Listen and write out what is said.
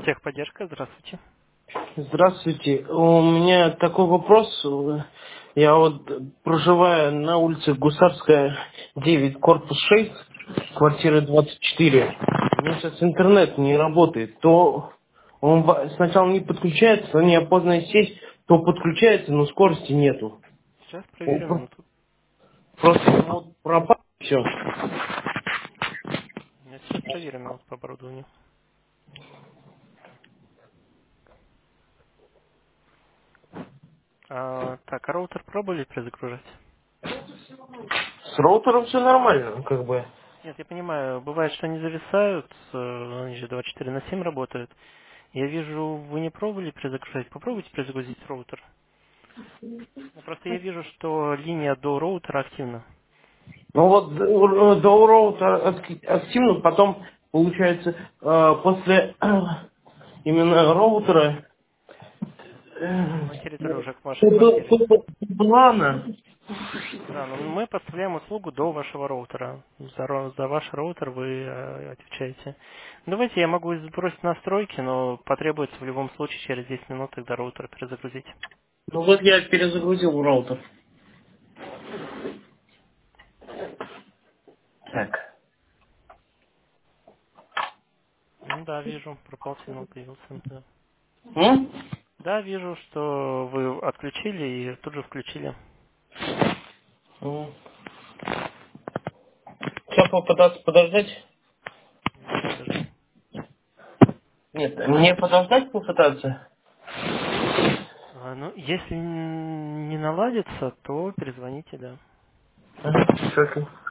Техподдержка, здравствуйте. Здравствуйте. У меня такой вопрос. Я вот проживаю на улице Гусарская, 9, корпус 6, квартира 24. У меня сейчас интернет не работает. То он сначала не подключается, неопознанная сеть, то подключается, но скорости нету. Сейчас проверим минуту. Просто вот пропал все. Я сейчас проверим минуту по оборудованию. Так, а роутер пробовали перезагружать? С роутером все нормально, как бы. Нет, я понимаю, бывает, что они зависают, они же 24/7 работают. Я вижу, вы не пробовали перезагружать. Попробуйте перезагрузить роутер. Ну, просто я вижу, что линия до роутера активна. Ну вот до роутера активно, потом получается после именно роутера На территории уже к вашей квартире. тут плана. Да, но мы поставляем услугу до вашего роутера. За ваш роутер вы отвечаете. Давайте я могу сбросить настройки, но потребуется в любом случае через 10 минут тогда роутер перезагрузить. Ну вот я перезагрузил роутер. Так. Да, вижу, пропал сигнал, появился. Да. М? Да, вижу, что вы отключили и тут же включили. Сейчас попытаться подождать. Я подожду. Нет, мне подождать попытаться? Ну, если не наладится, то перезвоните, да. Ага, всё, окей.